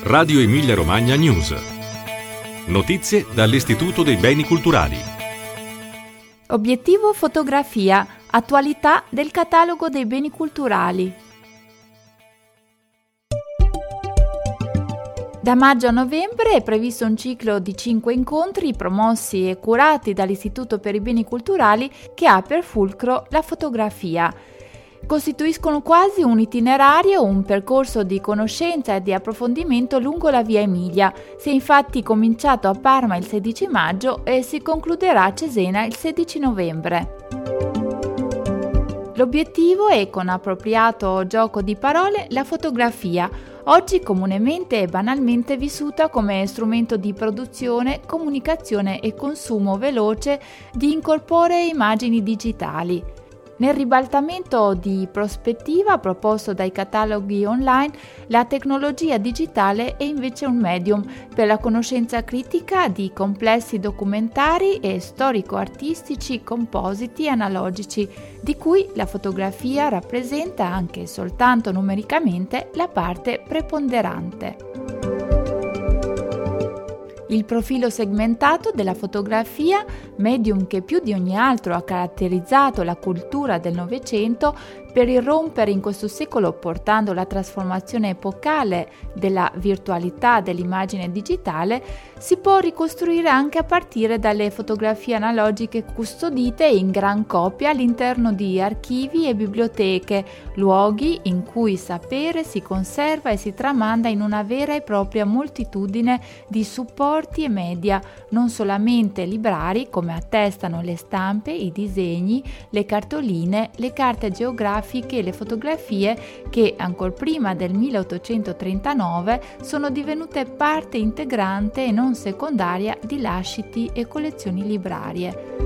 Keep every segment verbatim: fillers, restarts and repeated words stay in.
Radio Emilia Romagna News. Notizie dall'Istituto dei Beni Culturali. Obiettivo fotografia, attualità del catalogo dei beni culturali. Da maggio a novembre è previsto un ciclo di cinque incontri promossi e curati dall'Istituto per i Beni Culturali che ha per fulcro la fotografia. Costituiscono quasi un itinerario, un percorso di conoscenza e di approfondimento lungo la via Emilia. Si è infatti cominciato a Parma il sedici maggio e si concluderà a Cesena il sedici novembre. L'obiettivo è, con appropriato gioco di parole, la fotografia, oggi comunemente e banalmente vissuta come strumento di produzione, comunicazione e consumo veloce di incorporee immagini digitali. Nel ribaltamento di prospettiva proposto dai cataloghi online, la tecnologia digitale è invece un medium per la conoscenza critica di complessi documentari e storico-artistici compositi analogici, di cui la fotografia rappresenta, anche soltanto numericamente, la parte preponderante. Il profilo segmentato della fotografia, medium che più di ogni altro ha caratterizzato la cultura del Novecento, per irrompere in questo secolo portando la trasformazione epocale della virtualità dell'immagine digitale, si può ricostruire anche a partire dalle fotografie analogiche custodite in gran copia all'interno di archivi e biblioteche, luoghi in cui il sapere si conserva e si tramanda in una vera e propria moltitudine di supporti e media, non solamente librari come attestano le stampe, i disegni, le cartoline, le carte geografiche e le fotografie che, ancor prima del milleottocentotrentanove, sono divenute parte integrante e non secondaria di lasciti e collezioni librarie.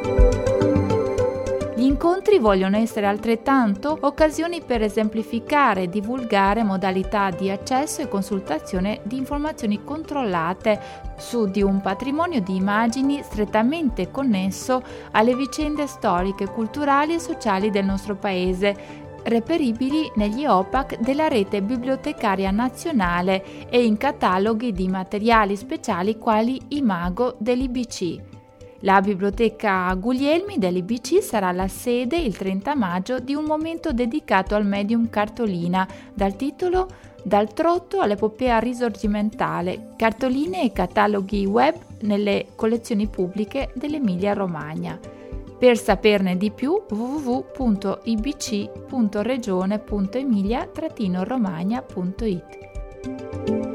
Gli incontri vogliono essere altrettanto occasioni per esemplificare e divulgare modalità di accesso e consultazione di informazioni controllate su di un patrimonio di immagini strettamente connesso alle vicende storiche, culturali e sociali del nostro paese, reperibili negli O P A C della Rete Bibliotecaria Nazionale e in cataloghi di materiali speciali quali Imago dell'I B C. La Biblioteca Guglielmi dell'I B C sarà la sede il trenta maggio di un momento dedicato al medium cartolina, dal titolo Dal trotto all'epopea risorgimentale, cartoline e cataloghi web nelle collezioni pubbliche dell'Emilia Romagna. Per saperne di più, w w w punto i b c punto regione punto emilia romagna punto i t.